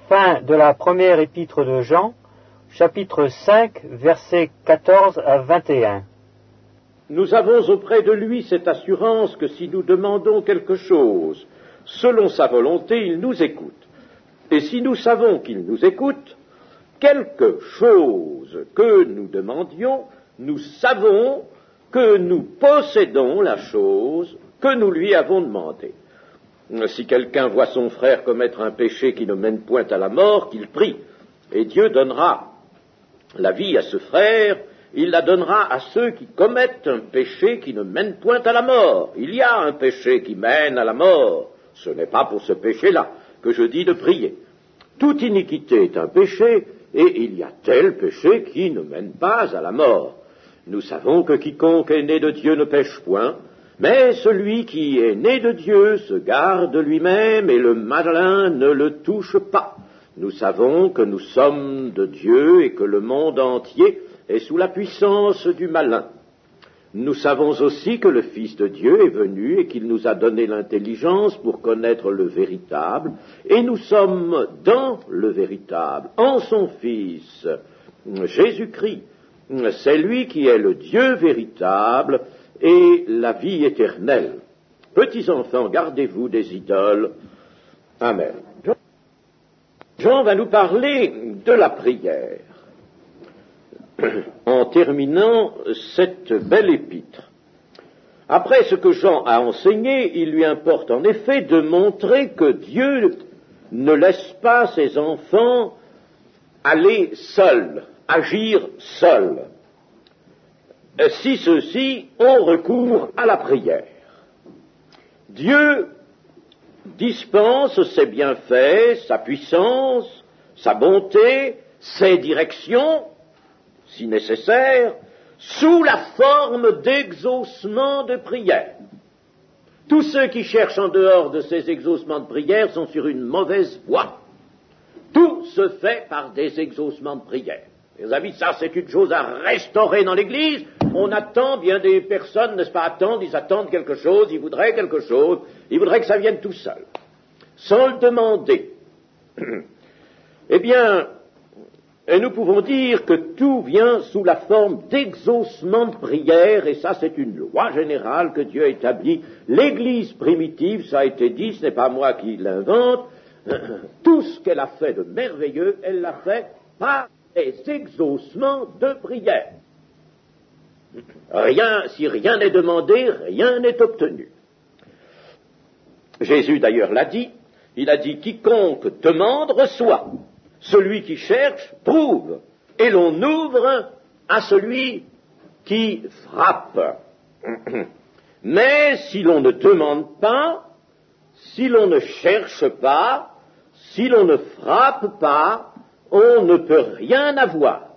Fin de la première épître de Jean, chapitre 5, versets 14 à 21. Nous avons auprès de lui cette assurance que si nous demandons quelque chose, selon sa volonté, il nous écoute. Et si nous savons qu'il nous écoute, quelque chose que nous demandions, nous savons que nous possédons la chose que nous lui avons demandée. Si quelqu'un voit son frère commettre un péché qui ne mène point à la mort, qu'il prie, et Dieu donnera la vie à ce frère, il la donnera à ceux qui commettent un péché qui ne mène point à la mort. Il y a un péché qui mène à la mort. Ce n'est pas pour ce péché-là que je dis de prier. Toute iniquité est un péché, et il y a tel péché qui ne mène pas à la mort. Nous savons que quiconque est né de Dieu ne pêche point, mais celui qui est né de Dieu se garde lui-même, et le malin ne le touche pas. Nous savons que nous sommes de Dieu et que le monde entier est sous la puissance du malin. Nous savons aussi que le Fils de Dieu est venu et qu'il nous a donné l'intelligence pour connaître le véritable, et nous sommes dans le véritable, en son Fils, Jésus-Christ. C'est lui qui est le Dieu véritable et la vie éternelle. Petits enfants, gardez-vous des idoles. Amen. Jean va nous parler de la prière, en terminant cette belle épître. Après ce que Jean a enseigné, il lui importe en effet de montrer que Dieu ne laisse pas ses enfants aller seuls, agir seuls, si ceux-ci ont recours à la prière. Dieu dispense ses bienfaits, sa puissance, sa bonté, ses directions, si nécessaire, sous la forme d'exaucements de prière. Tous ceux qui cherchent en dehors de ces exaucements de prière sont sur une mauvaise voie. Tout se fait par des exaucements de prière. Les amis, ça c'est une chose à restaurer dans l'Église. On attend, bien des personnes, n'est-ce pas, ils attendent quelque chose, ils voudraient quelque chose, ils voudraient que ça vienne tout seul, sans le demander. Eh bien, nous pouvons dire que tout vient sous la forme d'exaucement de prière, et ça c'est une loi générale que Dieu a établie. L'Église primitive, ça a été dit, ce n'est pas moi qui l'invente, tout ce qu'elle a fait de merveilleux, elle l'a fait par des exaucements de prière. Si rien n'est demandé, rien n'est obtenu. Jésus d'ailleurs l'a dit, il a dit « Quiconque demande reçoit, celui qui cherche trouve, et l'on ouvre à celui qui frappe. » Mais si l'on ne demande pas, si l'on ne cherche pas, si l'on ne frappe pas, on ne peut rien avoir.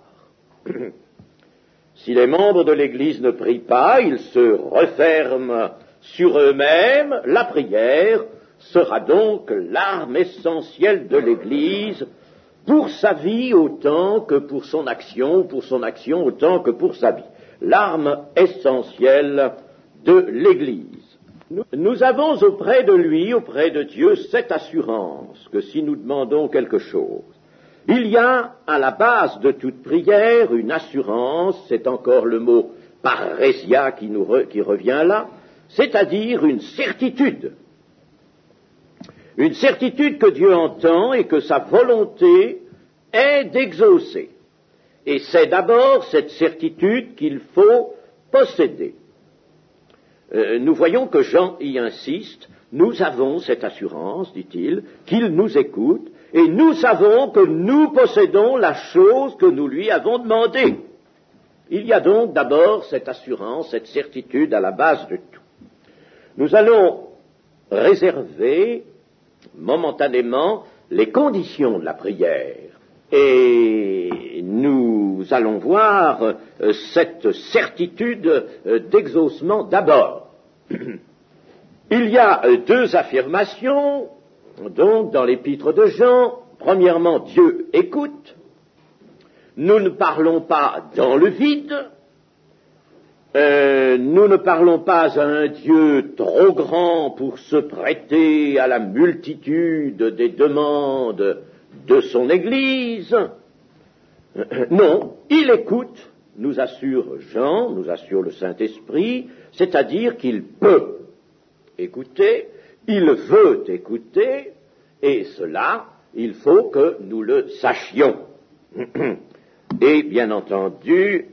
Si les membres de l'Église ne prient pas, ils se referment sur eux-mêmes, la prière sera donc l'arme essentielle de l'Église pour sa vie autant que pour son action autant que pour sa vie. L'arme essentielle de l'Église. Nous avons auprès de lui, auprès de Dieu, cette assurance que si nous demandons quelque chose, il y a à la base de toute prière une assurance, c'est encore le mot parésia qui revient là, c'est-à-dire une certitude. Une certitude que Dieu entend et que sa volonté est d'exaucer. Et c'est d'abord cette certitude qu'il faut posséder. Nous voyons que Jean y insiste, nous avons cette assurance, dit-il, qu'il nous écoute, et nous savons que nous possédons la chose que nous lui avons demandée. Il y a donc d'abord cette assurance, cette certitude à la base de tout. Nous allons réserver momentanément les conditions de la prière, et nous allons voir cette certitude d'exaucement d'abord. Il y a deux affirmations, donc, dans l'épître de Jean. Premièrement, Dieu écoute. Nous ne parlons pas dans le vide. Nous ne parlons pas à un Dieu trop grand pour se prêter à la multitude des demandes de son Église. Non, il écoute, nous assure Jean, nous assure le Saint-Esprit, c'est-à-dire qu'il peut écouter, il veut écouter, et cela, il faut que nous le sachions. Et bien entendu,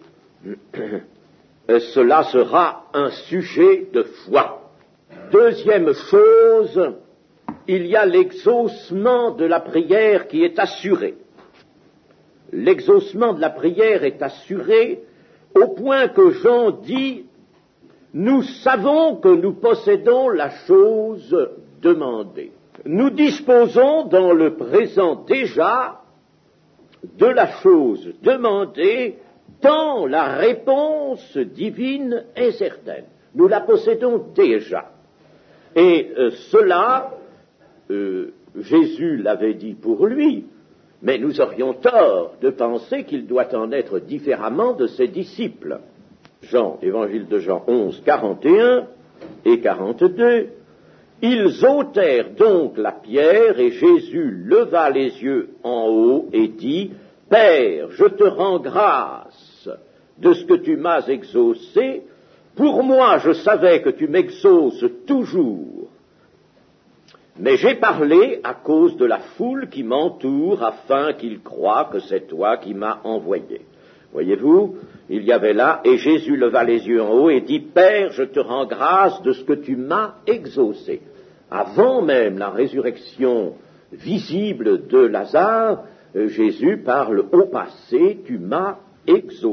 cela sera un sujet de foi. Deuxième chose, il y a l'exaucement de la prière qui est assuré. L'exaucement de la prière est assuré au point que Jean dit « Nous savons que nous possédons la chose demandée. Nous disposons dans le présent déjà de la chose demandée tant la réponse divine est certaine. Nous la possédons déjà. » Et cela, Jésus l'avait dit pour lui, mais nous aurions tort de penser qu'il doit en être différemment de ses disciples. Jean, évangile de Jean 11, 41 et 42, ils ôtèrent donc la pierre et Jésus leva les yeux en haut et dit, « Père, je te rends grâce de ce que tu m'as exaucé. Pour moi, je savais que tu m'exauces toujours. Mais j'ai parlé à cause de la foule qui m'entoure, afin qu'ils croient que c'est toi qui m'as envoyé. » Voyez-vous, il y avait là, et Jésus leva les yeux en haut et dit, « Père, je te rends grâce de ce que tu m'as exaucé. » Avant même la résurrection visible de Lazare, Jésus parle au passé, « Tu m'as exaucé. »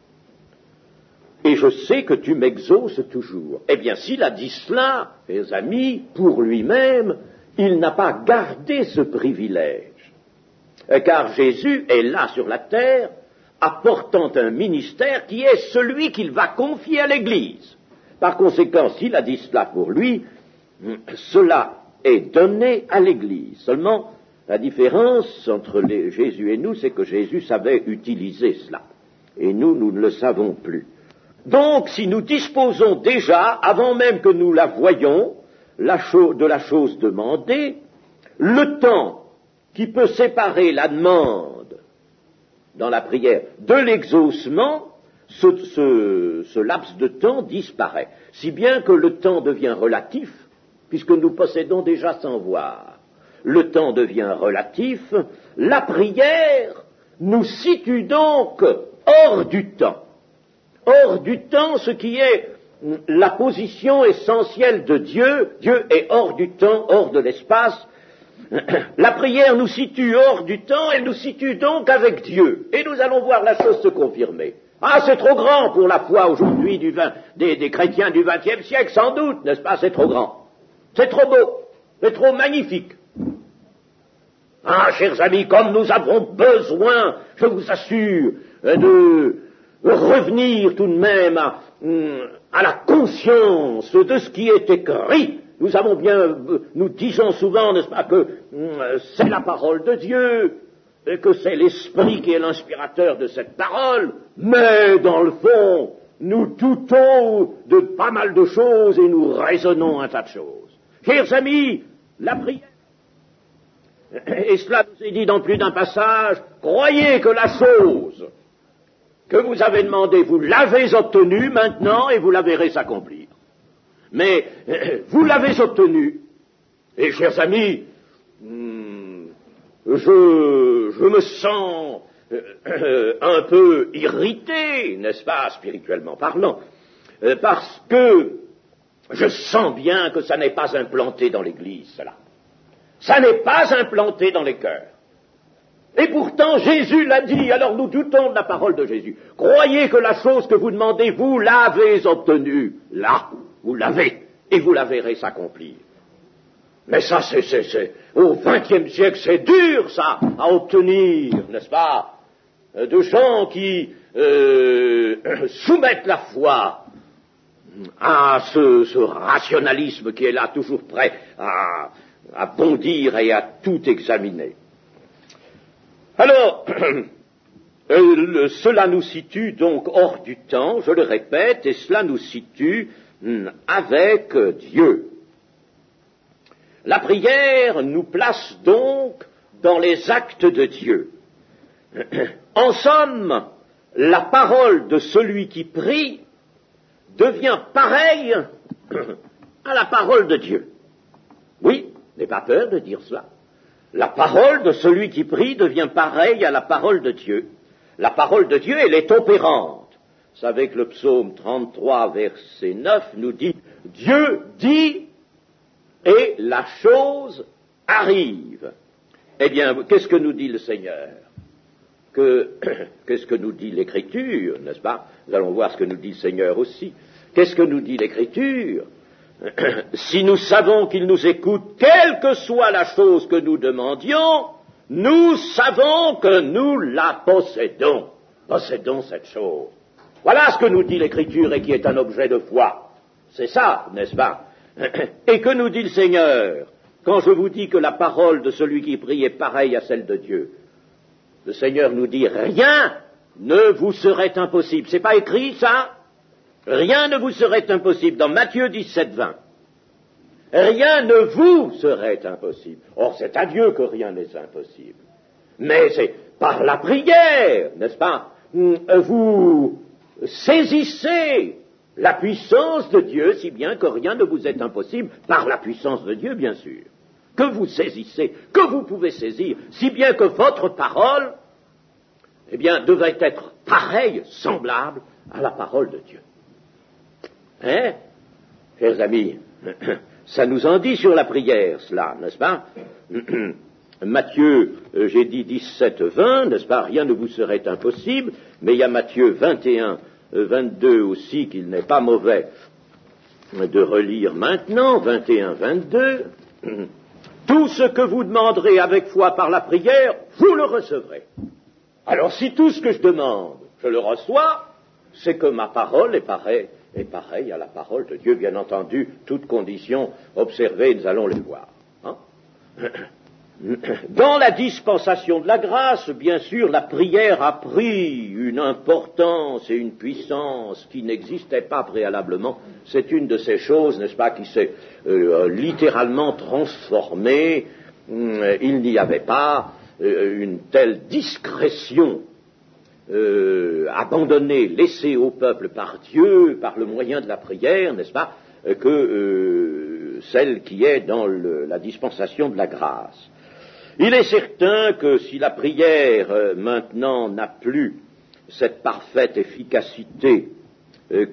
Et je sais que tu m'exauces toujours. Eh bien, s'il a dit cela, mes amis, pour lui-même, il n'a pas gardé ce privilège. Car Jésus est là sur la terre, apportant un ministère qui est celui qu'il va confier à l'Église. Par conséquent, s'il a dit cela pour lui, cela est donné à l'Église. Seulement, la différence entre Jésus et nous, c'est que Jésus savait utiliser cela. Et nous ne le savons plus. Donc, si nous disposons déjà, avant même que nous la voyions, de la chose demandée, le temps qui peut séparer la demande dans la prière de l'exaucement, ce laps de temps disparaît. Si bien que le temps devient relatif, puisque nous possédons déjà sans voir. Le temps devient relatif, la prière nous situe donc hors du temps. Hors du temps, ce qui est la position essentielle de Dieu. Dieu est hors du temps, hors de l'espace. La prière nous situe hors du temps, elle nous situe donc avec Dieu. Et nous allons voir la chose se confirmer. Ah, c'est trop grand pour la foi aujourd'hui des chrétiens du XXe siècle, sans doute, n'est-ce pas? C'est trop grand. C'est trop beau. C'est trop magnifique. Ah, chers amis, comme nous avons besoin, je vous assure, de revenir tout de même à la conscience de ce qui est écrit. Nous disons souvent, n'est-ce pas, que c'est la parole de Dieu, et que c'est l'Esprit qui est l'inspirateur de cette parole, mais dans le fond, nous doutons de pas mal de choses et nous raisonnons un tas de choses. Chers amis, la prière, et cela nous est dit dans plus d'un passage, croyez que la chose que vous avez demandé, vous l'avez obtenue maintenant et vous la verrez s'accomplir. Mais vous l'avez obtenue, et chers amis, je me sens un peu irrité, n'est-ce pas, spirituellement parlant, parce que je sens bien que ça n'est pas implanté dans l'Église, cela. Ça n'est pas implanté dans les cœurs. Et pourtant, Jésus l'a dit, alors nous doutons de la parole de Jésus. Croyez que la chose que vous demandez, vous l'avez obtenue. Là, vous l'avez, et vous la verrez s'accomplir. Mais ça, c'est au XXe siècle, c'est dur, ça, à obtenir, n'est-ce pas, de gens qui soumettent la foi à ce rationalisme qui est là, toujours prêt à bondir et à tout examiner. Alors, cela nous situe donc hors du temps, je le répète, et cela nous situe avec Dieu. La prière nous place donc dans les actes de Dieu. En somme, la parole de celui qui prie devient pareille à la parole de Dieu. Oui, n'aie pas peur de dire cela. La parole de celui qui prie devient pareille à la parole de Dieu. La parole de Dieu, elle est opérante. Vous savez que le psaume 33, verset 9, nous dit « Dieu dit et la chose arrive ». Eh bien, qu'est-ce que nous dit le Seigneur? Qu'est-ce que nous dit l'Écriture, n'est-ce pas? Nous allons voir ce que nous dit le Seigneur aussi. Qu'est-ce que nous dit l'Écriture? Si nous savons qu'il nous écoute, quelle que soit la chose que nous demandions, nous savons que nous la possédons. Possédons cette chose. Voilà ce que nous dit l'Écriture et qui est un objet de foi. C'est ça, n'est-ce pas? Et que nous dit le Seigneur quand je vous dis que la parole de celui qui prie est pareille à celle de Dieu? Le Seigneur nous dit, rien ne vous serait impossible. C'est pas écrit, ça? Rien ne vous serait impossible. Dans Matthieu 17, 20. Rien ne vous serait impossible. Or, c'est à Dieu que rien n'est impossible. Mais c'est par la prière, n'est-ce pas? Vous saisissez la puissance de Dieu, si bien que rien ne vous est impossible, par la puissance de Dieu, bien sûr. Que vous saisissez, que vous pouvez saisir, si bien que votre parole, eh bien, devait être pareille, semblable à la parole de Dieu. Hein, chers amis, ça nous en dit sur la prière, cela, n'est-ce pas? Matthieu, j'ai dit 17, 20, n'est-ce pas? Rien ne vous serait impossible, mais il y a Matthieu 21, 22 aussi, qu'il n'est pas mauvais de relire maintenant, 21, 22. Tout ce que vous demanderez avec foi par la prière, vous le recevrez. Alors si tout ce que je demande, je le reçois, c'est que ma parole est pareille à la parole de Dieu, bien entendu, toutes conditions observées, nous allons les voir. Hein? Dans la dispensation de la grâce, bien sûr, la prière a pris une importance et une puissance qui n'existaient pas préalablement. C'est une de ces choses, n'est-ce pas, qui s'est littéralement transformée. Il n'y avait pas une telle discrétion abandonnée, laissée au peuple par Dieu, par le moyen de la prière, n'est-ce pas, que celle qui est dans la dispensation de la grâce. Il est certain que si la prière maintenant n'a plus cette parfaite efficacité qu'elle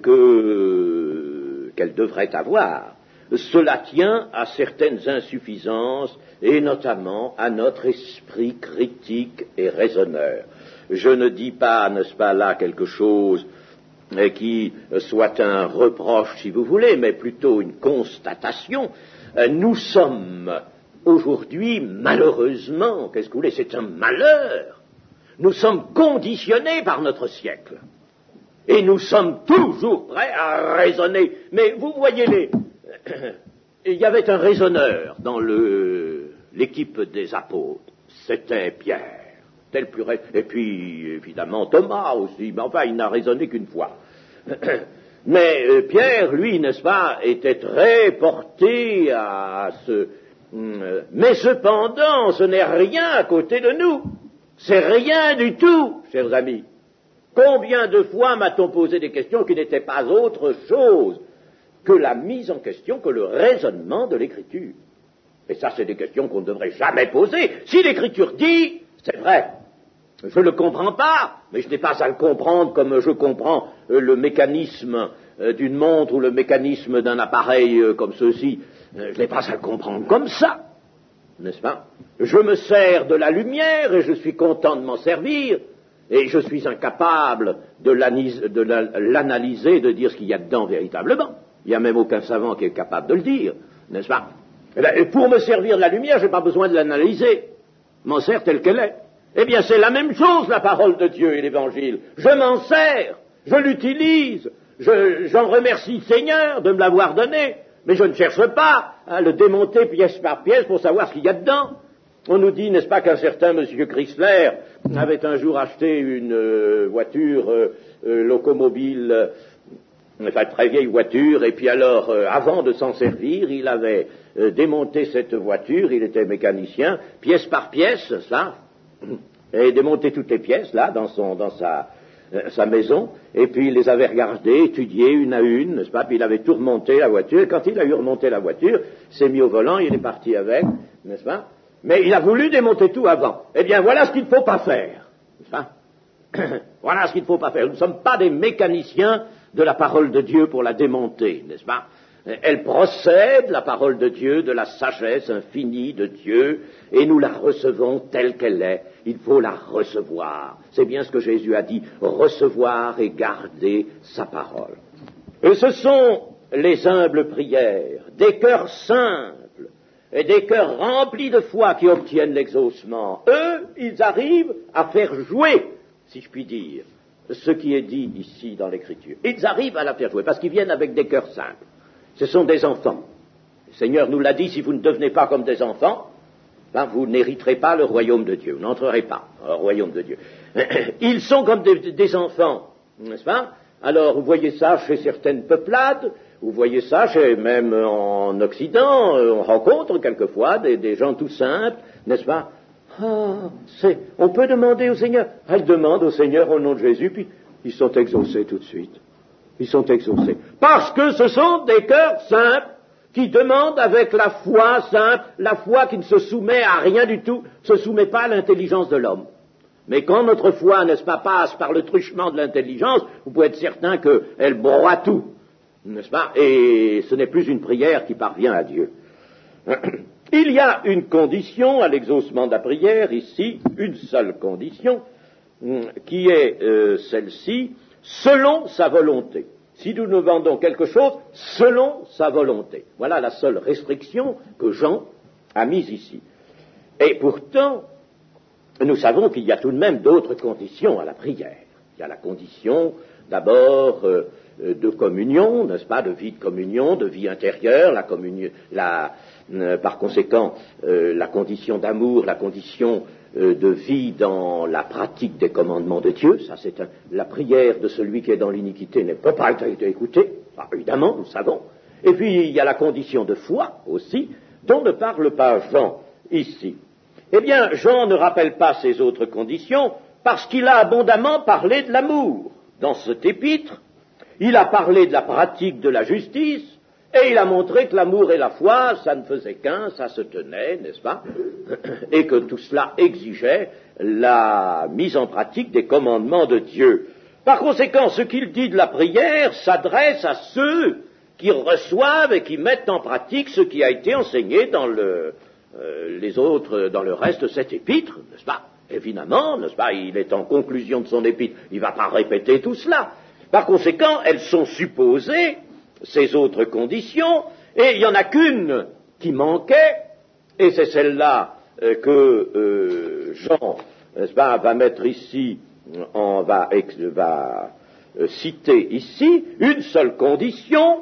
devrait avoir, cela tient à certaines insuffisances et notamment à notre esprit critique et raisonneur. Je ne dis pas, n'est-ce pas, là quelque chose qui soit un reproche, si vous voulez, mais plutôt une constatation. Nous sommes aujourd'hui, malheureusement, qu'est-ce que vous voulez, c'est un malheur. Nous sommes conditionnés par notre siècle. Et nous sommes toujours prêts à raisonner. Mais vous voyez il y avait un raisonneur dans l'équipe des apôtres. C'était Pierre. Et puis, évidemment, Thomas aussi. Mais enfin, il n'a raisonné qu'une fois. Mais Pierre, lui, n'est-ce pas, était très porté à ce... Mais cependant, ce n'est rien à côté de nous. C'est rien du tout, chers amis. Combien de fois m'a-t-on posé des questions qui n'étaient pas autre chose que la mise en question, que le raisonnement de l'Écriture? Et ça, c'est des questions qu'on ne devrait jamais poser. Si l'Écriture dit, c'est vrai. Je ne le comprends pas, mais je n'ai pas à le comprendre comme je comprends le mécanisme d'une montre ou le mécanisme d'un appareil comme ceci. Je n'ai pas à le comprendre comme ça, n'est-ce pas? Je me sers de la lumière et je suis content de m'en servir, et je suis incapable de l'analyser, de dire ce qu'il y a dedans véritablement. Il n'y a même aucun savant qui est capable de le dire, n'est-ce pas? Et pour me servir de la lumière, je n'ai pas besoin de l'analyser. Je m'en sers telle qu'elle est. Eh bien, c'est la même chose, la parole de Dieu et l'Évangile. Je m'en sers, je l'utilise, j'en remercie le Seigneur de me l'avoir donné, mais je ne cherche pas à le démonter pièce par pièce pour savoir ce qu'il y a dedans. On nous dit, n'est-ce pas, qu'un certain monsieur Chrysler avait un jour acheté une voiture locomobile enfin très vieille voiture, et puis alors, avant de s'en servir, il avait démonté cette voiture, il était mécanicien, pièce par pièce, ça, et démonté toutes les pièces, là, dans sa maison, et puis il les avait regardées, étudiées une à une, n'est-ce pas, puis il avait tout remonté la voiture, et quand il a eu remonté la voiture, il s'est mis au volant, il est parti avec, n'est-ce pas, mais il a voulu démonter tout avant. Eh bien, voilà ce qu'il ne faut pas faire, n'est-ce pas. Voilà ce qu'il ne faut pas faire. Nous ne sommes pas des mécaniciens de la parole de Dieu pour la démonter, n'est-ce pas? Elle procède, la parole de Dieu, de la sagesse infinie de Dieu, et nous la recevons telle qu'elle est. Il faut la recevoir. C'est bien ce que Jésus a dit, recevoir et garder sa parole. Et ce sont les humbles prières, des cœurs simples, et des cœurs remplis de foi qui obtiennent l'exaucement. Eux, ils arrivent à faire jouer, si je puis dire, ce qui est dit ici dans l'Écriture. Ils arrivent à la faire jouer, parce qu'ils viennent avec des cœurs simples. Ce sont des enfants. Le Seigneur nous l'a dit, si vous ne devenez pas comme des enfants, ben vous n'hériterez pas le royaume de Dieu, vous n'entrerez pas au royaume de Dieu. Ils sont comme des enfants, n'est-ce pas? Alors, vous voyez ça chez certaines peuplades, vous voyez ça même en Occident, on rencontre quelquefois des gens tout simples, n'est-ce pas? On peut demander au Seigneur. Elle demande au Seigneur au nom de Jésus, puis ils sont exaucés tout de suite. Ils sont exaucés. Parce que ce sont des cœurs simples qui demandent avec la foi simple, la foi qui ne se soumet à rien du tout, ne se soumet pas à l'intelligence de l'homme. Mais quand notre foi, n'est-ce pas, passe par le truchement de l'intelligence, vous pouvez être certain qu'elle broie tout, n'est-ce pas? Et ce n'est plus une prière qui parvient à Dieu. Il y a une condition à l'exaucement de la prière, ici, une seule condition, qui est celle-ci, selon sa volonté. Si nous nous demandons quelque chose, selon sa volonté. Voilà la seule restriction que Jean a mise ici. Et pourtant, nous savons qu'il y a tout de même d'autres conditions à la prière. Il y a la condition, d'abord, de communion, n'est-ce pas, de vie de communion, de vie intérieure, par conséquent, la condition d'amour, la condition de vie dans la pratique des commandements de Dieu. Ça, c'est la prière de celui qui est dans l'iniquité ne peut pas être écoutée, évidemment, nous savons. Et puis, il y a la condition de foi aussi, dont ne parle pas Jean ici. Eh bien, Jean ne rappelle pas ces autres conditions parce qu'il a abondamment parlé de l'amour. Dans cet épître, il a parlé de la pratique de la justice, et il a montré que l'amour et la foi, ça ne faisait qu'un, ça se tenait, n'est-ce pas? Et que tout cela exigeait la mise en pratique des commandements de Dieu. Par conséquent, ce qu'il dit de la prière s'adresse à ceux qui reçoivent et qui mettent en pratique ce qui a été enseigné dans le reste de cet épître, n'est-ce pas? Évidemment, n'est-ce pas? Il est en conclusion de son épître, il ne va pas répéter tout cela. Par conséquent, elles sont supposées, ces autres conditions, et il n'y en a qu'une qui manquait, et c'est celle-là que Jean, n'est-ce pas, va mettre ici, va citer ici, une seule condition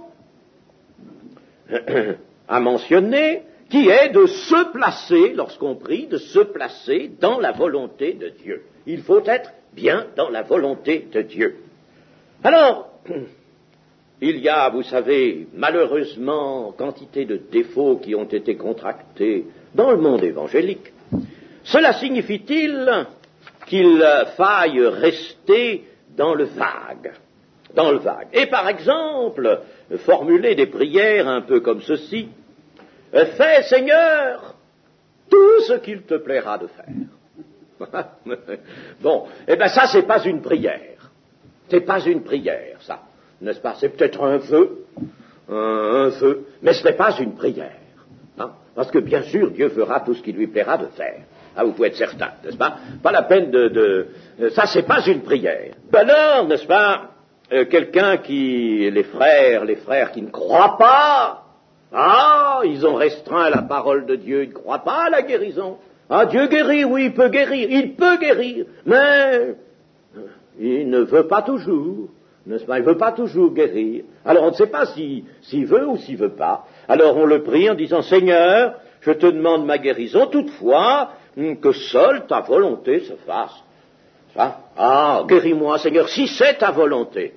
à mentionner, qui est de se placer, lorsqu'on prie, de se placer dans la volonté de Dieu. Il faut être bien dans la volonté de Dieu. Alors, il y a, vous savez, malheureusement, quantité de défauts qui ont été contractés dans le monde évangélique. Cela signifie-t-il qu'il faille rester dans le vague? Dans le vague. Et par exemple, formuler des prières un peu comme ceci. Fais, Seigneur, tout ce qu'il te plaira de faire. Bon, eh bien ça, c'est pas une prière. C'est pas une prière, ça. N'est-ce pas? C'est peut-être un vœu, mais ce n'est pas une prière. Hein? Parce que bien sûr, Dieu fera tout ce qu'il lui plaira de faire. Ah, vous pouvez être certain, n'est-ce pas? Pas la peine ça, c'est pas une prière. Alors, n'est-ce pas, quelqu'un les frères qui ne croient pas, ils ont restreint la parole de Dieu, ils ne croient pas à la guérison. Ah, Dieu guérit, oui, il peut guérir, mais il ne veut pas toujours, n'est-ce pas? Il ne veut pas toujours guérir. Alors on ne sait pas s'il veut ou s'il ne veut pas. Alors on le prie en disant, Seigneur, je te demande ma guérison, toutefois, que seule ta volonté se fasse. Guéris-moi, Seigneur, si c'est ta volonté.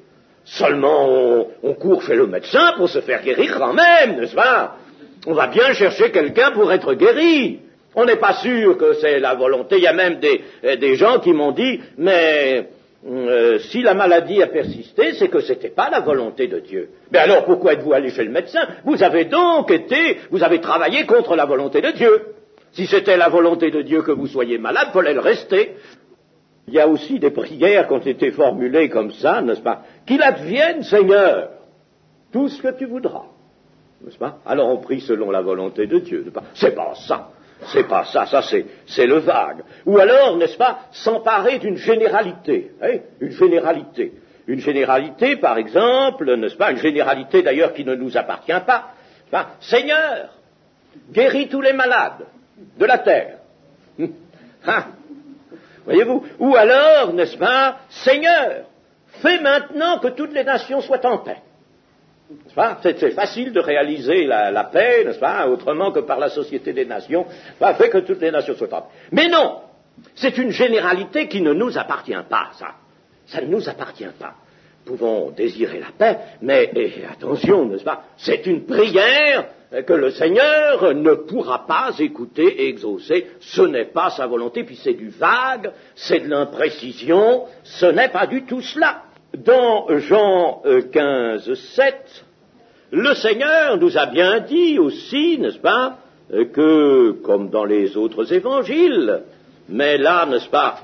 Seulement, on court chez le médecin pour se faire guérir quand même, n'est-ce pas? On va bien chercher quelqu'un pour être guéri. On n'est pas sûr que c'est la volonté. Il y a même des gens qui m'ont dit, mais si la maladie a persisté, c'est que c'était pas la volonté de Dieu. Mais alors, pourquoi êtes-vous allé chez le médecin? Vous avez travaillé contre la volonté de Dieu. Si c'était la volonté de Dieu que vous soyez malade, fallait le rester. Il y a aussi des prières qui ont été formulées comme ça, n'est-ce pas? Qu'il advienne, Seigneur, tout ce que tu voudras, n'est-ce pas? Alors on prie selon la volonté de Dieu, n'est-ce pas? C'est pas ça, ça c'est le vague. Ou alors, n'est-ce pas, s'emparer d'une généralité, hein? Une généralité, par exemple, n'est-ce pas, une généralité d'ailleurs qui ne nous appartient pas, n'est-ce pas? Seigneur, guéris tous les malades de la terre. Hein? Voyez-vous? Ou alors, n'est-ce pas, Seigneur, fais maintenant que toutes les nations soient en paix. N'est-ce pas? C'est facile de réaliser la paix, n'est-ce pas, autrement que par la société des nations. Fais que toutes les nations soient en paix. Mais non! C'est une généralité qui ne nous appartient pas, ça. Ça ne nous appartient pas. Nous pouvons désirer la paix, mais attention, n'est-ce pas? C'est une prière que le Seigneur ne pourra pas écouter et exaucer. Ce n'est pas sa volonté, puis c'est du vague, c'est de l'imprécision, ce n'est pas du tout cela. Dans Jean 15, 7, le Seigneur nous a bien dit aussi, n'est-ce pas, que, comme dans les autres évangiles, mais là, n'est-ce pas,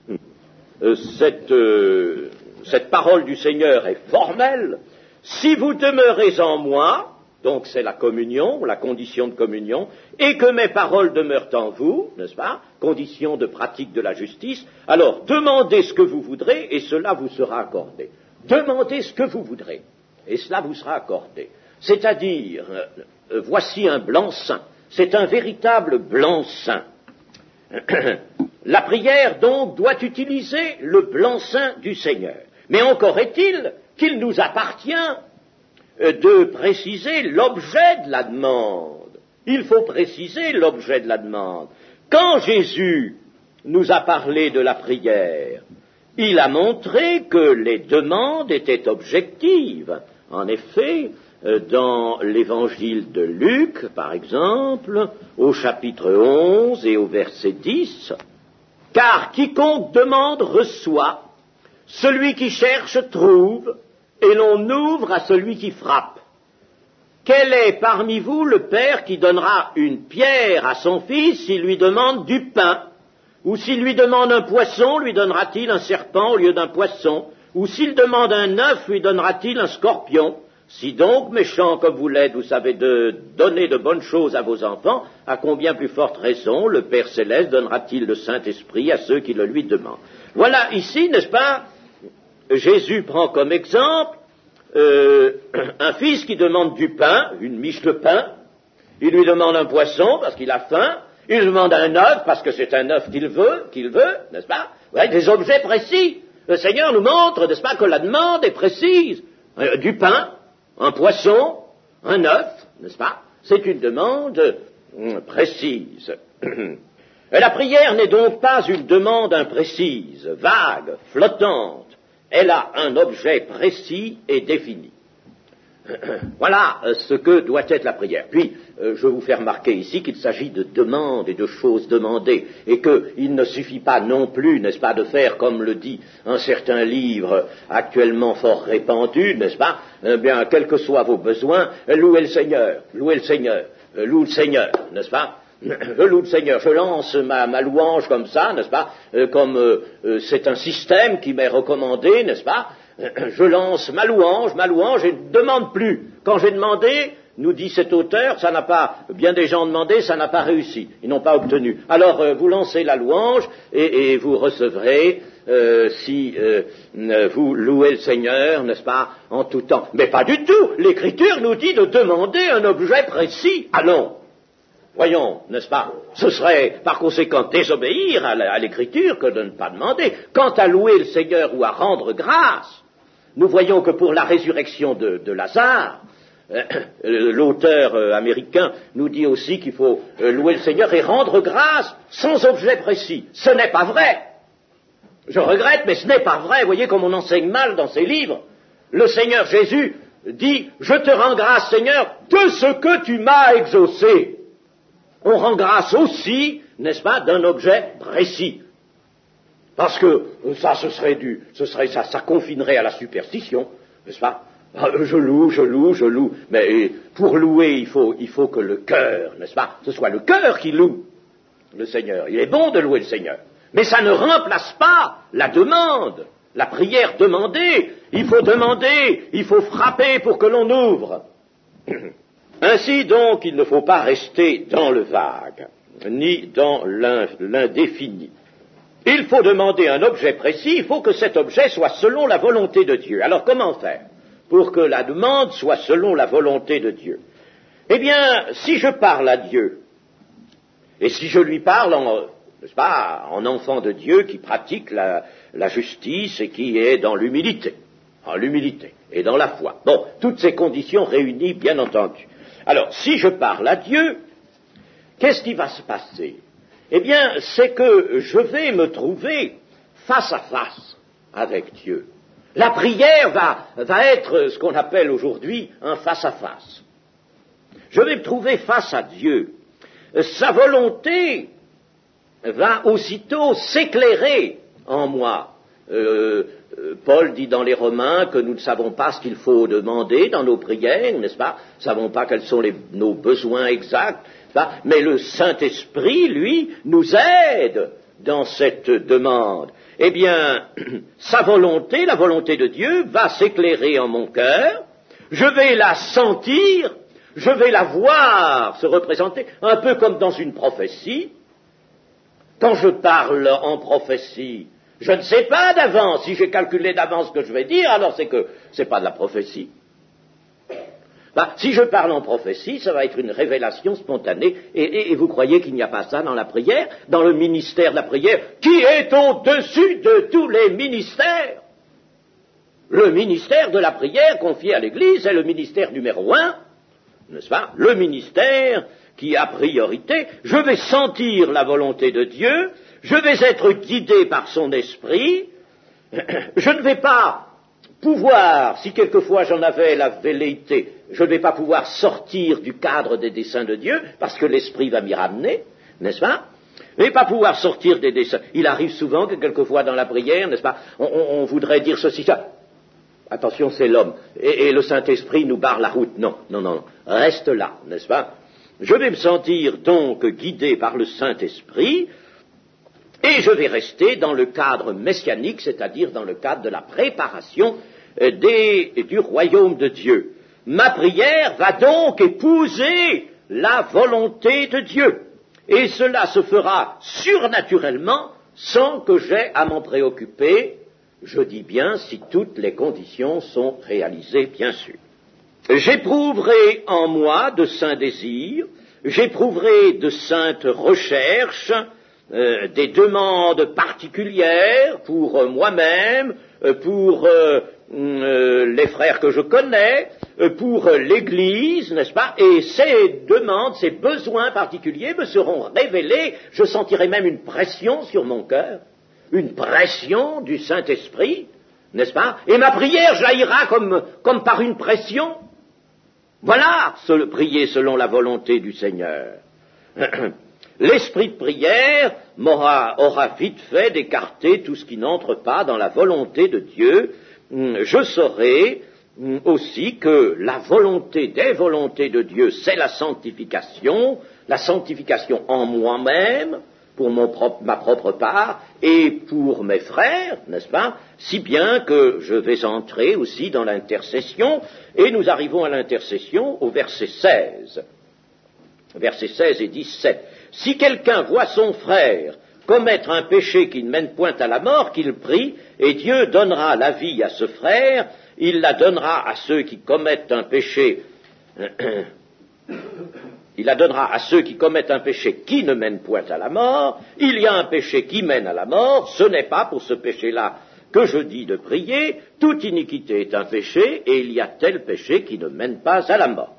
cette parole du Seigneur est formelle. Si vous demeurez en moi, donc c'est la communion, la condition de communion, et que mes paroles demeurent en vous, n'est-ce pas, condition de pratique de la justice, alors demandez ce que vous voudrez et cela vous sera accordé. Demandez ce que vous voudrez et cela vous sera accordé. C'est-à-dire, voici un blanc-seing, c'est un véritable blanc-seing. La prière, donc, doit utiliser le blanc-seing du Seigneur. Mais encore est-il qu'il nous appartient de préciser l'objet de la demande. Il faut préciser l'objet de la demande. Quand Jésus nous a parlé de la prière, il a montré que les demandes étaient objectives. En effet, dans l'évangile de Luc, par exemple, au chapitre 11 et au verset 10, « Car quiconque demande reçoit, celui qui cherche trouve, et l'on ouvre à celui qui frappe. Quel est parmi vous le père qui donnera une pierre à son fils s'il lui demande du pain? Ou s'il lui demande un poisson, lui donnera-t-il un serpent au lieu d'un poisson? Ou s'il demande un œuf, lui donnera-t-il un scorpion? Si donc, méchants comme vous l'êtes, vous savez donner de bonnes choses à vos enfants, à combien plus forte raison le Père Céleste donnera-t-il le Saint-Esprit à ceux qui le lui demandent? » Voilà, ici, n'est-ce pas, Jésus prend comme exemple un fils qui demande du pain, une miche de pain, il lui demande un poisson parce qu'il a faim, il lui demande un œuf parce que c'est un œuf qu'il veut, n'est-ce pas? Ouais, des objets précis. Le Seigneur nous montre, n'est-ce pas, que la demande est précise. Du pain, un poisson, un œuf, n'est-ce pas? C'est une demande précise. La prière n'est donc pas une demande imprécise, vague, flottante. Elle a un objet précis et défini. Voilà ce que doit être la prière. Puis, je vous fais remarquer ici qu'il s'agit de demandes et de choses demandées, et qu'il ne suffit pas non plus, n'est-ce pas, de faire comme le dit un certain livre actuellement fort répandu, n'est-ce pas, bien, quels que soient vos besoins, louez le Seigneur, louez le Seigneur, loue le Seigneur, n'est-ce pas? Je loue le Seigneur, je lance ma louange comme ça, n'est-ce pas, comme c'est un système qui m'est recommandé, n'est-ce pas, je lance ma louange et ne demande plus. Quand j'ai demandé, nous dit cet auteur, ça n'a pas, bien des gens ont demandé, ça n'a pas réussi, ils n'ont pas obtenu. Alors vous lancez la louange et vous recevrez, si vous louez le Seigneur, n'est-ce pas, en tout temps. Mais pas du tout, l'Écriture nous dit de demander un objet précis. Allons. Voyons, n'est-ce pas? Ce serait par conséquent désobéir à l'Écriture que de ne pas demander. Quant à louer le Seigneur ou à rendre grâce, nous voyons que pour la résurrection de Lazare, l'auteur américain nous dit aussi qu'il faut louer le Seigneur et rendre grâce sans objet précis. Ce n'est pas vrai. Je regrette, mais ce n'est pas vrai. Vous voyez comme on enseigne mal dans ces livres. le Seigneur Jésus dit « Je te rends grâce, Seigneur, de ce que tu m'as exaucé ». On rend grâce aussi, n'est-ce pas, d'un objet précis. Parce que ça, ça confinerait à la superstition, n'est-ce pas? Je loue. Mais pour louer, il faut que le cœur, n'est-ce pas, ce soit le cœur qui loue le Seigneur. Il est bon de louer le Seigneur. Mais ça ne remplace pas la demande, la prière demandée. Il faut demander, il faut frapper pour que l'on ouvre. Ainsi donc, il ne faut pas rester dans le vague, ni dans l'indéfini. Il faut demander un objet précis, il faut que cet objet soit selon la volonté de Dieu. Alors comment faire pour que la demande soit selon la volonté de Dieu? Eh bien, si je parle à Dieu, et si je lui parle n'est-ce pas, en enfant de Dieu qui pratique la justice et qui est dans l'humilité, et dans la foi. Bon, toutes ces conditions réunies, bien entendu. Alors, si je parle à Dieu, qu'est-ce qui va se passer? Eh bien, c'est que je vais me trouver face à face avec Dieu. La prière va être ce qu'on appelle aujourd'hui un face-à-face. Je vais me trouver face à Dieu. Sa volonté va aussitôt s'éclairer en moi. Paul dit dans les Romains que nous ne savons pas ce qu'il faut demander dans nos prières, n'est-ce pas? Nous ne savons pas quels sont nos besoins exacts, mais le Saint-Esprit, lui, nous aide dans cette demande. Eh bien, sa volonté, la volonté de Dieu, va s'éclairer en mon cœur, je vais la sentir, je vais la voir se représenter, un peu comme dans une prophétie. Quand je parle en prophétie, je ne sais pas d'avance, si j'ai calculé d'avance ce que je vais dire, alors c'est que c'est pas de la prophétie. Si je parle en prophétie, ça va être une révélation spontanée, et vous croyez qu'il n'y a pas ça dans la prière, dans le ministère de la prière, qui est au-dessus de tous les ministères? Le ministère de la prière confié à l'Église est le ministère numéro 1, n'est-ce pas? Le ministère qui a priorité. Je vais sentir la volonté de Dieu, je vais être guidé par son esprit, je ne vais pas pouvoir, si quelquefois j'en avais la velléité, je ne vais pas pouvoir sortir du cadre des desseins de Dieu, parce que l'esprit va m'y ramener, n'est-ce pas? Je ne vais pas pouvoir sortir des desseins. Il arrive souvent que quelquefois dans la prière, n'est-ce pas, on voudrait dire ceci, ça. Attention, c'est l'homme. Et le Saint-Esprit nous barre la route. Non, reste là, n'est-ce pas? Je vais me sentir donc guidé par le Saint-Esprit, et je vais rester dans le cadre messianique, c'est-à-dire dans le cadre de la préparation du royaume de Dieu. Ma prière va donc épouser la volonté de Dieu. Et cela se fera surnaturellement sans que j'aie à m'en préoccuper, je dis bien si toutes les conditions sont réalisées, bien sûr. J'éprouverai en moi de saints désirs, j'éprouverai de saintes recherches, des demandes particulières pour moi-même, pour les frères que je connais, pour l'Église, n'est-ce pas? Et ces demandes, ces besoins particuliers me seront révélés, je sentirai même une pression sur mon cœur, une pression du Saint-Esprit, n'est-ce pas? Et ma prière jaillira comme par une pression. Voilà, prier selon la volonté du Seigneur. L'esprit de prière aura vite fait d'écarter tout ce qui n'entre pas dans la volonté de Dieu. Je saurai aussi que la volonté des volontés de Dieu, c'est la sanctification en moi-même, pour ma propre part, et pour mes frères, n'est-ce pas, si bien que je vais entrer aussi dans l'intercession, et nous arrivons à l'intercession au verset 16. Versets 16 et 17. Si quelqu'un voit son frère commettre un péché qui ne mène point à la mort, qu'il prie, et Dieu donnera la vie à ce frère, il la donnera à ceux qui commettent un péché, il la donnera à ceux qui commettent un péché qui ne mène point à la mort. Il y a un péché qui mène à la mort, ce n'est pas pour ce péché-là que je dis de prier, toute iniquité est un péché, et il y a tel péché qui ne mène pas à la mort.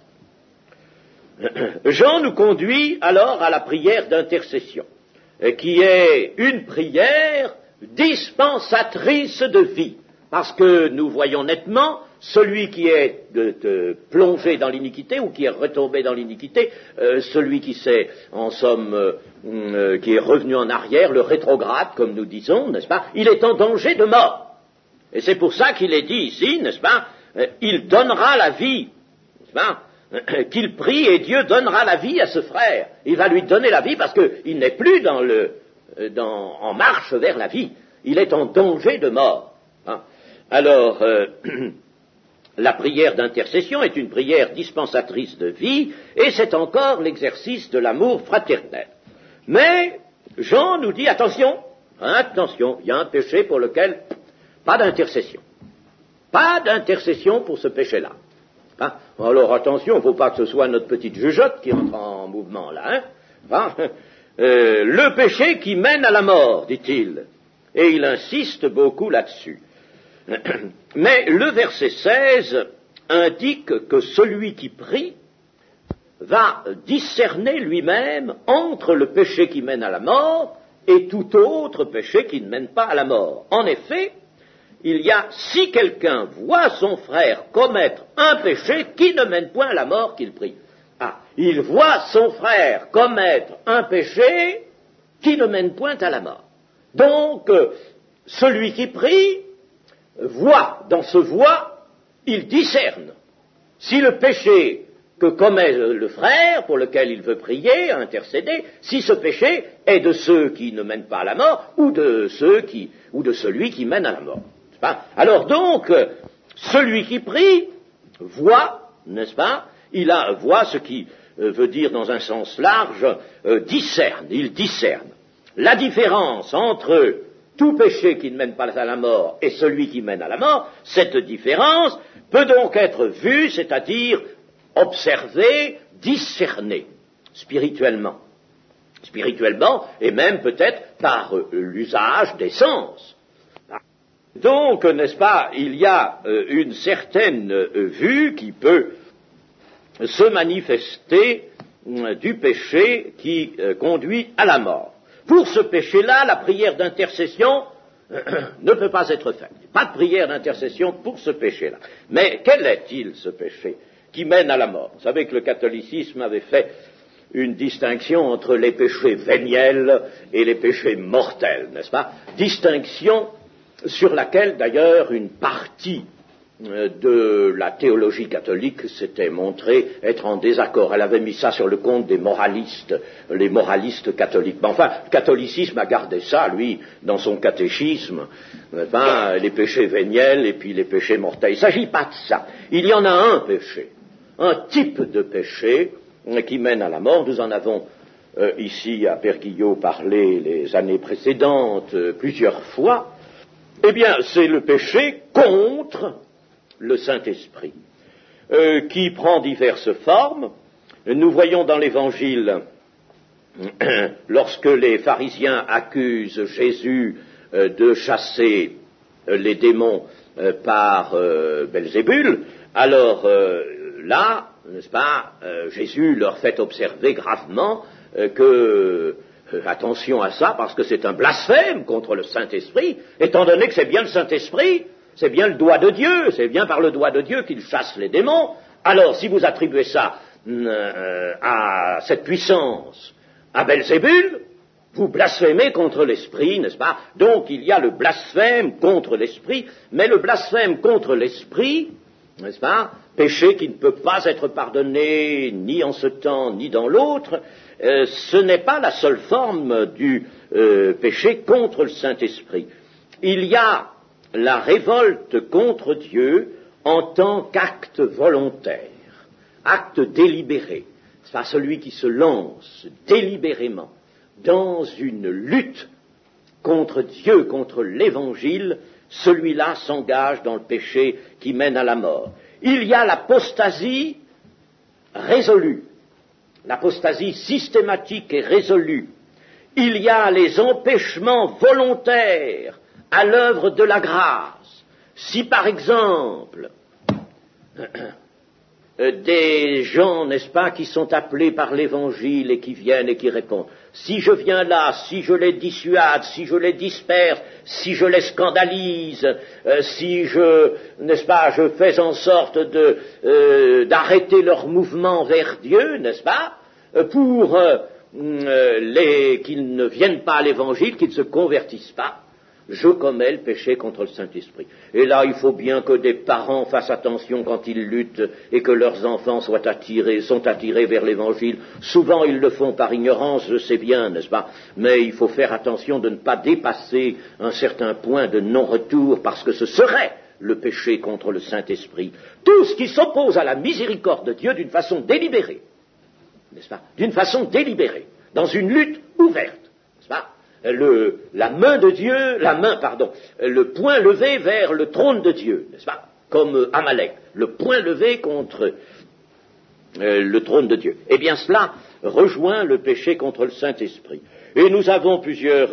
Jean nous conduit alors à la prière d'intercession, qui est une prière dispensatrice de vie, parce que nous voyons nettement, celui qui est plongé dans l'iniquité ou qui est retombé dans l'iniquité, celui qui s'est, en somme, qui est revenu en arrière, le rétrograde, comme nous disons, n'est-ce pas, il est en danger de mort. Et c'est pour ça qu'il est dit ici, n'est-ce pas, il donnera la vie, n'est-ce pas, qu'il prie et Dieu donnera la vie à ce frère. Il va lui donner la vie parce qu'il n'est plus en marche vers la vie. Il est en danger de mort. Hein. Alors, la prière d'intercession est une prière dispensatrice de vie et c'est encore l'exercice de l'amour fraternel. Mais Jean nous dit, attention, il y a un péché pour lequel pas d'intercession. Pas d'intercession pour ce péché-là. Hein? Alors attention, il ne faut pas que ce soit notre petite jugeote qui entre en mouvement là. Hein? Le péché qui mène à la mort, dit-il. Et il insiste beaucoup là-dessus. Mais le verset 16 indique que celui qui prie va discerner lui-même entre le péché qui mène à la mort et tout autre péché qui ne mène pas à la mort. En effet, il y a, si quelqu'un voit son frère commettre un péché qui ne mène point à la mort, qu'il prie. Ah, il voit son frère commettre un péché qui ne mène point à la mort. Donc, celui qui prie voit, dans ce voie, il discerne. Si le péché que commet le frère, pour lequel il veut prier, intercéder, si ce péché est de ceux qui ne mènent pas à la mort, ou de celui qui mène à la mort. Alors donc, celui qui prie voit, n'est-ce pas, voit ce qui veut dire dans un sens large, discerne, il discerne. La différence entre tout péché qui ne mène pas à la mort et celui qui mène à la mort, cette différence peut donc être vue, c'est-à-dire observée, discernée, spirituellement. Spirituellement, et même peut-être par l'usage des sens. Donc, n'est-ce pas, il y a une certaine vue qui peut se manifester du péché qui conduit à la mort. Pour ce péché-là, la prière d'intercession ne peut pas être faite. Pas de prière d'intercession pour ce péché-là. Mais quel est-il, ce péché qui mène à la mort? Vous savez que le catholicisme avait fait une distinction entre les péchés véniels et les péchés mortels, n'est-ce pas? Distinction sur laquelle, d'ailleurs, une partie de la théologie catholique s'était montrée être en désaccord. Elle avait mis ça sur le compte des moralistes, les moralistes catholiques. Mais enfin, le catholicisme a gardé ça, lui, dans son catéchisme, enfin, les péchés véniels et puis les péchés mortels. Il ne s'agit pas de ça. Il y en a un péché, un type de péché qui mène à la mort. Nous en avons ici à Père-Guillot parlé les années précédentes plusieurs fois. Eh bien, c'est le péché contre le Saint-Esprit, qui prend diverses formes. Nous voyons dans l'Évangile, lorsque les pharisiens accusent Jésus de chasser les démons par Belzébul, alors là, n'est-ce pas, Jésus leur fait observer gravement que attention à ça, parce que c'est un blasphème contre le Saint-Esprit, étant donné que c'est bien le Saint-Esprit, c'est bien le doigt de Dieu, c'est bien par le doigt de Dieu qu'il chasse les démons. Alors, si vous attribuez ça à cette puissance, à Belzébul, vous blasphémez contre l'Esprit, n'est-ce pas? Donc, il y a le blasphème contre l'Esprit, mais le blasphème contre l'Esprit, n'est-ce pas? Péché qui ne peut pas être pardonné ni en ce temps ni dans l'autre, ce n'est pas la seule forme du péché contre le Saint-Esprit. Il y a la révolte contre Dieu en tant qu'acte volontaire, acte délibéré. C'est pas celui qui se lance délibérément dans une lutte contre Dieu, contre l'Évangile, celui-là s'engage dans le péché qui mène à la mort. Il y a l'apostasie résolue, l'apostasie systématique et résolue. Il y a les empêchements volontaires à l'œuvre de la grâce. Si par exemple, des gens, n'est-ce pas, qui sont appelés par l'Évangile et qui viennent et qui répondent, si je viens là, si je les dissuade, si je les disperse, si je les scandalise, si je fais en sorte d'arrêter leur mouvement vers Dieu, n'est-ce pas, pour qu'ils ne viennent pas à l'évangile, qu'ils ne se convertissent pas, je commets le péché contre le Saint-Esprit. Et là, il faut bien que des parents fassent attention quand ils luttent et que leurs enfants sont attirés vers l'Évangile. Souvent, ils le font par ignorance, je sais bien, n'est-ce pas? Mais il faut faire attention de ne pas dépasser un certain point de non-retour, parce que ce serait le péché contre le Saint-Esprit. Tout ce qui s'oppose à la miséricorde de Dieu d'une façon délibérée, n'est-ce pas? D'une façon délibérée, dans une lutte ouverte, n'est-ce pas? Le poing levé vers le trône de Dieu, n'est-ce pas? Comme Amalek, le poing levé contre le trône de Dieu. Eh bien, cela rejoint le péché contre le Saint-Esprit. Et nous avons plusieurs,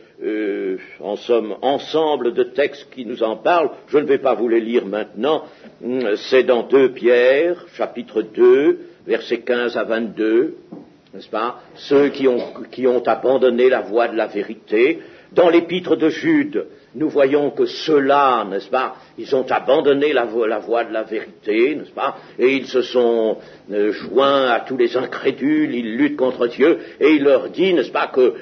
en somme, ensemble de textes qui nous en parlent. Je ne vais pas vous les lire maintenant. C'est dans 2 Pierre, chapitre 2, versets 15 à 22. N'est-ce pas? Ceux qui ont abandonné la voie de la vérité. Dans l'épître de Jude, nous voyons que ceux-là, n'est-ce pas, ils ont abandonné la voie de la vérité, n'est-ce pas, et ils se sont joints à tous les incrédules, ils luttent contre Dieu, et il leur dit, n'est-ce pas, que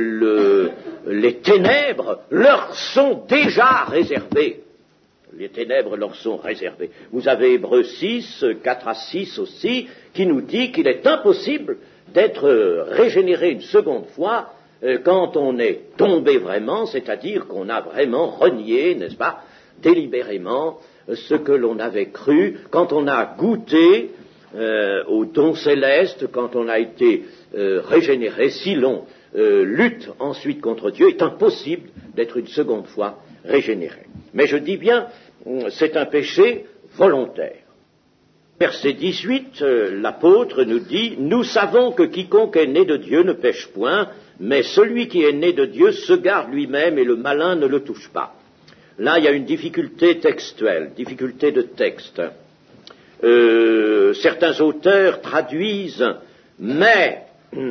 les ténèbres leur sont déjà réservées. Les ténèbres leur sont réservées. Vous avez Hébreux 6, 4 à 6 aussi, qui nous dit qu'il est impossible d'être régénéré une seconde fois quand on est tombé vraiment, c'est-à-dire qu'on a vraiment renié, n'est-ce pas, délibérément, ce que l'on avait cru, quand on a goûté au don céleste, quand on a été régénéré. Si l'on lutte ensuite contre Dieu, il est impossible d'être une seconde fois régénéré. Mais je dis bien, c'est un péché volontaire. Verset 18, l'apôtre nous dit « Nous savons que quiconque est né de Dieu ne pêche point, mais celui qui est né de Dieu se garde lui-même et le malin ne le touche pas. » Là, il y a une difficulté textuelle, difficulté de texte. Certains auteurs traduisent « Mais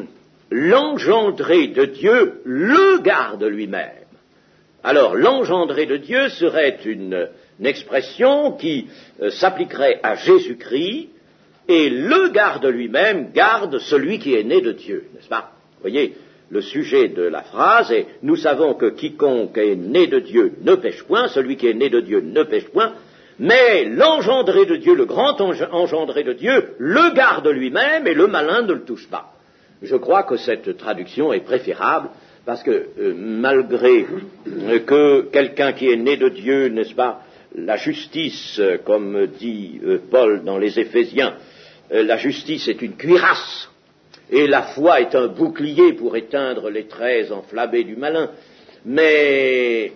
l'engendré de Dieu le garde lui-même. » Alors, l'engendré de Dieu serait une expression qui s'appliquerait à Jésus-Christ, et le garde lui-même garde celui qui est né de Dieu, n'est-ce pas? Vous voyez, le sujet de la phrase est « Nous savons que quiconque est né de Dieu ne pêche point, celui qui est né de Dieu ne pêche point, mais l'engendré de Dieu, le grand engendré de Dieu, le garde lui-même et le malin ne le touche pas. » Je crois que cette traduction est préférable, parce que malgré que quelqu'un qui est né de Dieu, n'est-ce pas, la justice, comme dit Paul dans les Éphésiens, la justice est une cuirasse, et la foi est un bouclier pour éteindre les traits enflammés du malin. Mais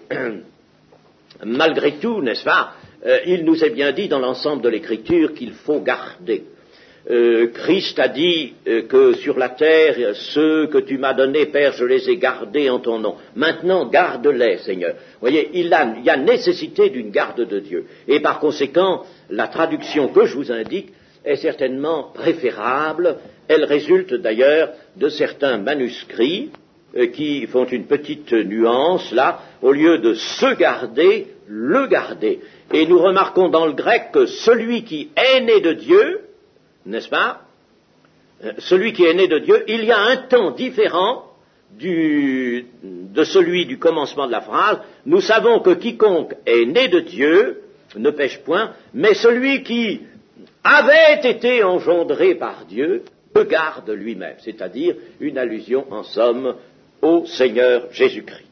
malgré tout, n'est-ce pas, il nous est bien dit dans l'ensemble de l'Écriture qu'il faut garder. Christ a dit que sur la terre, ceux que tu m'as donnés, Père, je les ai gardés en ton nom. Maintenant, garde-les, Seigneur. Vous voyez, il y a nécessité d'une garde de Dieu. Et par conséquent, la traduction que je vous indique est certainement préférable. Elle résulte d'ailleurs de certains manuscrits qui font une petite nuance, là, au lieu de se garder, le garder. Et nous remarquons dans le grec que celui qui est né de Dieu, n'est-ce pas? Celui qui est né de Dieu, il y a un temps différent de celui du commencement de la phrase. Nous savons que quiconque est né de Dieu ne pêche point, mais celui qui avait été engendré par Dieu le garde lui-même, c'est-à-dire une allusion en somme au Seigneur Jésus-Christ.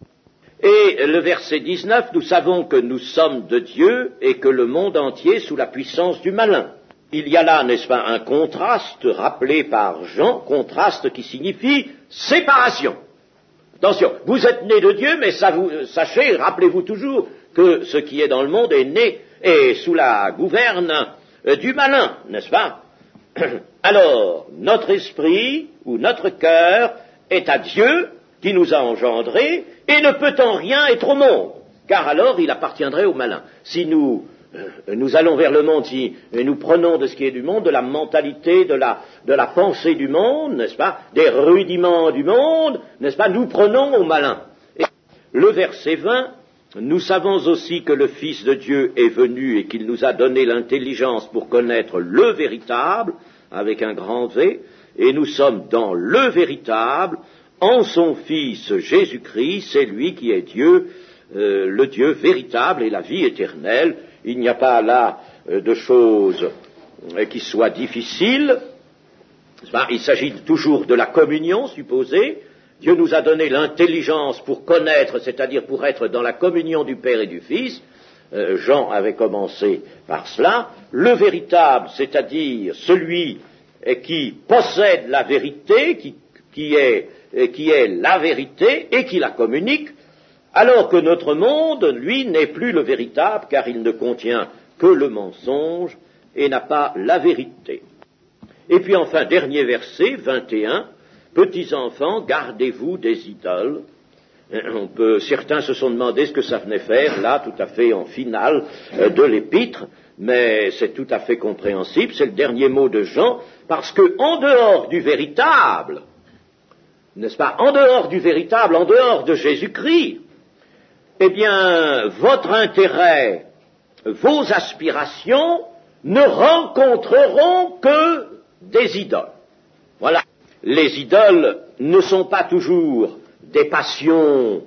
Et le verset 19, nous savons que nous sommes de Dieu et que le monde entier est sous la puissance du malin. Il y a là, n'est-ce pas, un contraste rappelé par Jean, contraste qui signifie séparation. Attention, vous êtes nés de Dieu, mais sachez, rappelez-vous toujours que ce qui est dans le monde est sous la gouverne du malin, n'est-ce pas? Alors, notre esprit ou notre cœur est à Dieu qui nous a engendrés et ne peut en rien être au monde, car alors il appartiendrait au malin. Si nous nous allons vers le monde si nous prenons de ce qui est du monde, de la mentalité, de la pensée du monde, n'est-ce pas, des rudiments du monde, n'est-ce pas, nous prenons au malin. Et le verset 20, nous savons aussi que le Fils de Dieu est venu et qu'il nous a donné l'intelligence pour connaître le véritable, avec un grand V, et nous sommes dans le véritable, en son Fils Jésus-Christ, c'est lui qui est Dieu, le Dieu véritable et la vie éternelle. Il n'y a pas là de choses qui soient difficiles. Il s'agit toujours de la communion supposée. Dieu nous a donné l'intelligence pour connaître, c'est-à-dire pour être dans la communion du Père et du Fils. Jean avait commencé par cela. Le véritable, c'est-à-dire celui qui possède la vérité, qui est la vérité et qui la communique, alors que notre monde, lui, n'est plus le véritable, car il ne contient que le mensonge et n'a pas la vérité. Et puis enfin, dernier verset, 21, petits enfants, gardez-vous des idoles. Certains se sont demandé ce que ça venait faire, là, tout à fait en finale de l'épître, mais c'est tout à fait compréhensible, c'est le dernier mot de Jean, parce que en dehors du véritable, n'est-ce pas, en dehors du véritable, en dehors de Jésus-Christ, eh bien, votre intérêt, vos aspirations ne rencontreront que des idoles. Voilà. Les idoles ne sont pas toujours des passions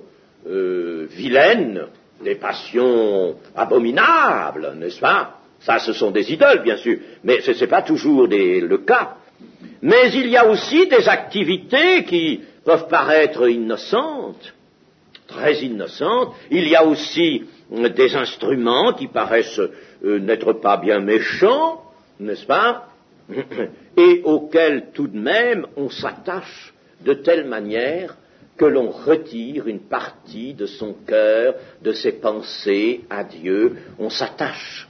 vilaines, des passions abominables, n'est-ce pas? Ça, ce sont des idoles, bien sûr, mais ce n'est pas toujours le cas. Mais il y a aussi des activités qui peuvent paraître innocentes, très innocentes. Il y a aussi des instruments qui paraissent n'être pas bien méchants, n'est-ce pas? Et auxquels tout de même on s'attache de telle manière que l'on retire une partie de son cœur, de ses pensées à Dieu. On s'attache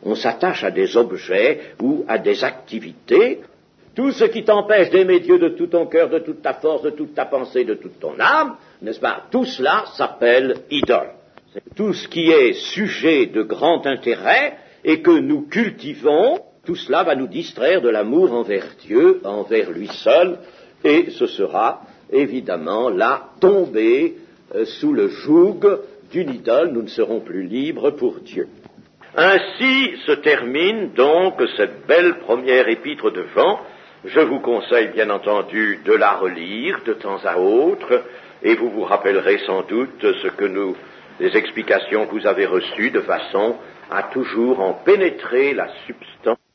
à des objets ou à des activités. Tout ce qui t'empêche d'aimer Dieu de tout ton cœur, de toute ta force, de toute ta pensée, de toute ton âme, n'est-ce pas? Tout cela s'appelle idole. C'est tout ce qui est sujet de grand intérêt et que nous cultivons, tout cela va nous distraire de l'amour envers Dieu, envers lui seul, et ce sera évidemment là tomber sous le joug d'une idole. Nous ne serons plus libres pour Dieu. Ainsi se termine donc cette belle première épître de Jean. Je vous conseille bien entendu de la relire de temps à autre, et vous vous rappellerez sans doute les explications que vous avez reçues de façon à toujours en pénétrer la substance.